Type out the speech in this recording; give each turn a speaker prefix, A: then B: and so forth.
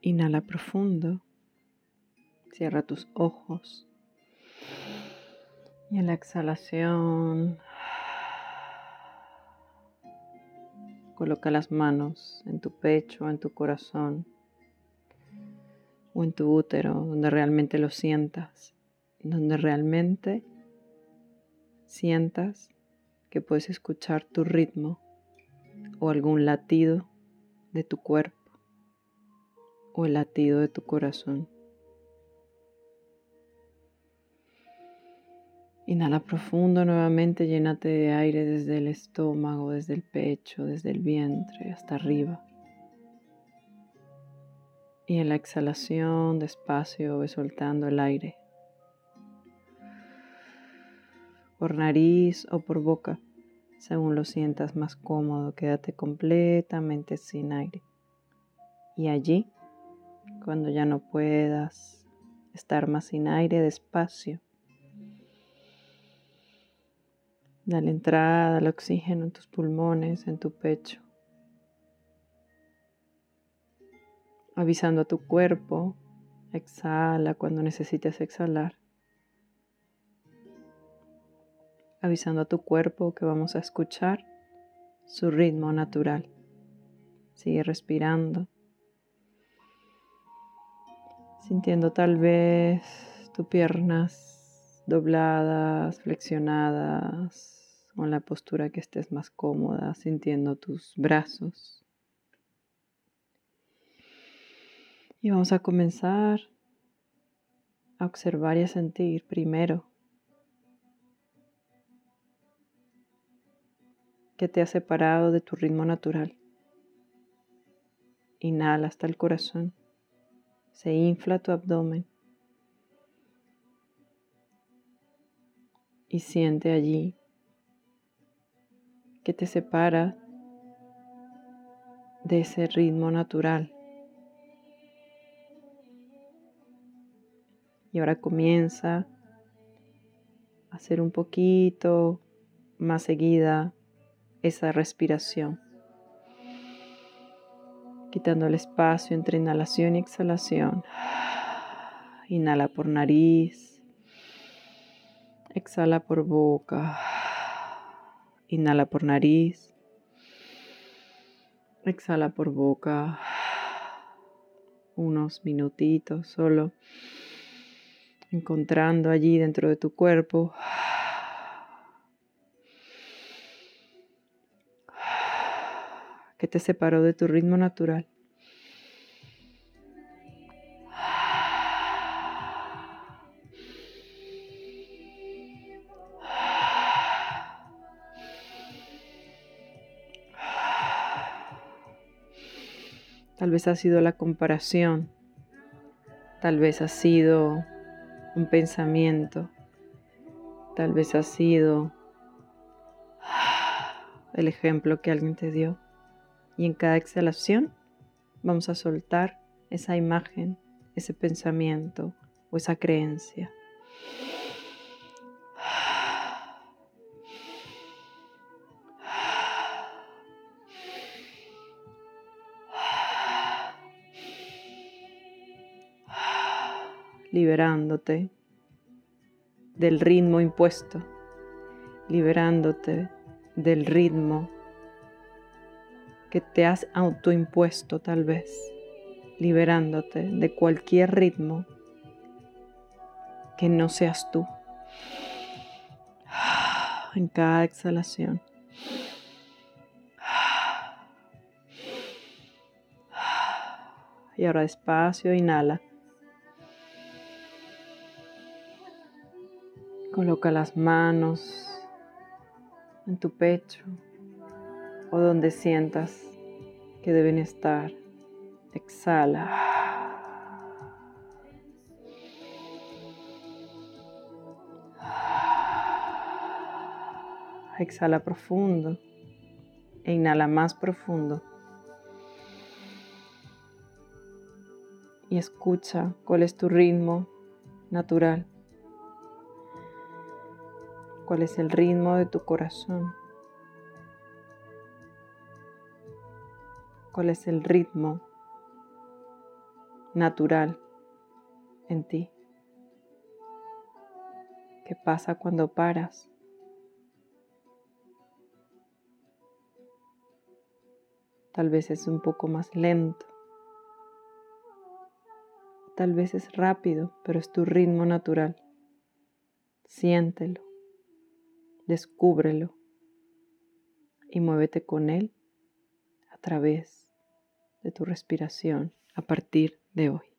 A: Inhala profundo. Cierra tus ojos. Y en la exhalación, coloca las manos en tu pecho, en tu corazón o en tu útero, donde realmente lo sientas, donde realmente sientas que puedes escuchar tu ritmo o algún latido de tu cuerpo o el latido de tu corazón. Inhala profundo nuevamente, llénate de aire desde el estómago, desde el pecho, desde el vientre hasta arriba. Y en la exhalación, despacio, ve soltando el aire. Por nariz o por boca, según lo sientas más cómodo, quédate completamente sin aire. Y allí, cuando ya no puedas estar más sin aire, despacio, dale entrada al oxígeno en tus pulmones, en tu pecho, avisando a tu cuerpo, exhala cuando necesites exhalar, avisando a tu cuerpo que vamos a escuchar su ritmo natural. Sigue respirando, sintiendo tal vez tus piernas dobladas, flexionadas, o en la postura que estés más cómoda, sintiendo tus brazos. Y vamos a comenzar a observar y a sentir primero que te ha separado de tu ritmo natural. Inhala hasta el corazón, se infla tu abdomen y siente allí que te separa de ese ritmo natural. Y ahora comienza a hacer un poquito más seguida esa respiración, quitando el espacio entre inhalación y exhalación. Inhala por nariz, exhala por boca. Inhala por nariz, exhala por boca. Unos minutitos solo encontrando allí dentro de tu cuerpo que te separó de tu ritmo natural. Tal vez ha sido la comparación, tal vez ha sido un pensamiento, tal vez ha sido el ejemplo que alguien te dio. Y en cada exhalación vamos a soltar esa imagen, ese pensamiento o esa creencia. Liberándote del ritmo impuesto, liberándote del ritmo que te has autoimpuesto tal vez, liberándote de cualquier ritmo que no seas tú. En cada exhalación. Y ahora despacio, inhala. Coloca las manos en tu pecho o donde sientas que deben estar. Exhala. Exhala profundo e inhala más profundo. Y escucha cuál es tu ritmo natural. ¿Cuál es el ritmo de tu corazón? ¿Cuál es el ritmo natural en ti. ¿Qué pasa cuando paras? Tal vez es un poco más lento, tal vez es rápido, pero es tu ritmo natural. Siéntelo, descúbrelo y muévete con él a través de tu respiración a partir de hoy.